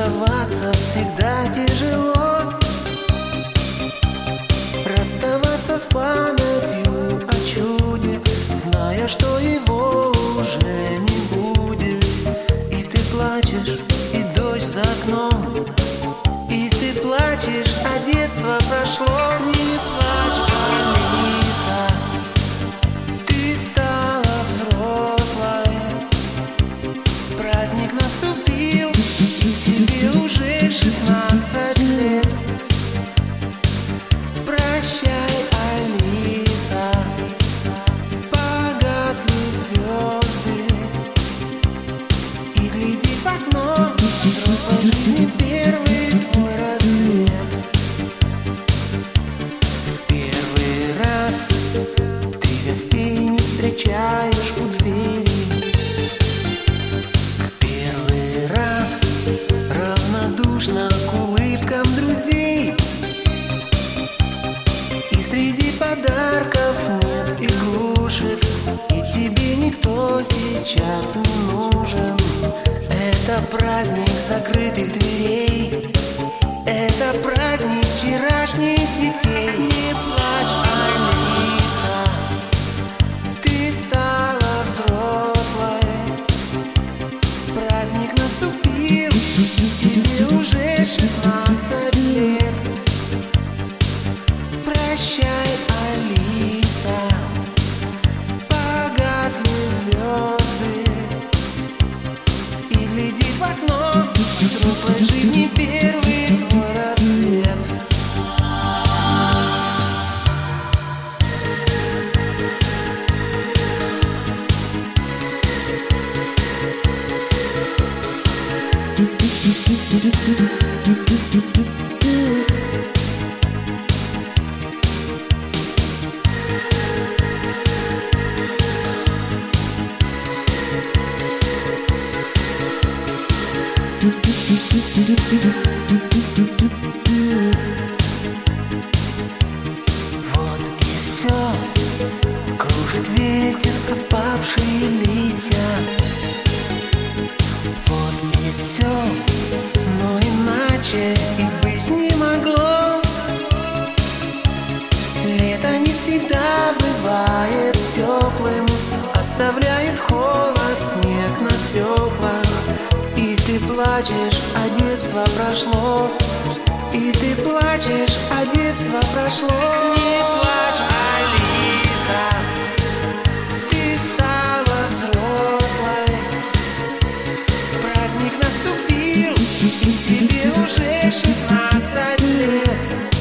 Расставаться всегда тяжело, расставаться с памятью о чуде, зная, что его уже не будет. И ты плачешь, и дождь за окном, и ты плачешь, а детство прошло. Не плачь, Алиса, ты стала взрослой, праздник наступил, и тебе уже 16 лет. Прощай, Алиса, погасли звезды, и глядеть в окно взрослой жизни первый твой рассвет. В первый раз ты гостей не встречаешь у двери, в первый раз равнодушна к улыбкам друзей, и среди подарков нет игрушек, и тебе никто сейчас не нужен. Это праздник закрытых дверей, это праздник вчерашних детей. Не плачь, Алиса, ты стала взрослой, праздник наступил, тебе уже 16 лет. Прощай, Алиса, погасли звезды, и глядит в окно взрослой жизни первый твой рассвет. Вот и все, кружит ветер опавшие листья. Вот и все, но иначе и быть не могло. Лето не всегда бывает теплым, оставляет холод, снег на стеклах. И ты плачешь, а детство прошло, и ты плачешь, а детство прошло. Не плачь, Алиса, ты стала взрослой, праздник наступил, и тебе уже 16 лет.